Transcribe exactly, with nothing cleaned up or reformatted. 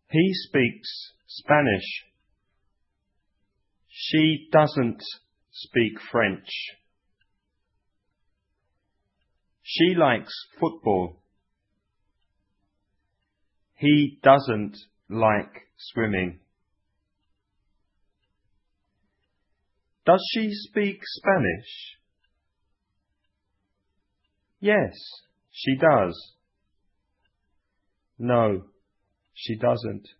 He speaks Spanish. She doesn't speak French. She likes football. He doesn't like swimming. Does she speak Spanish? Yes, she does. No, she doesn't.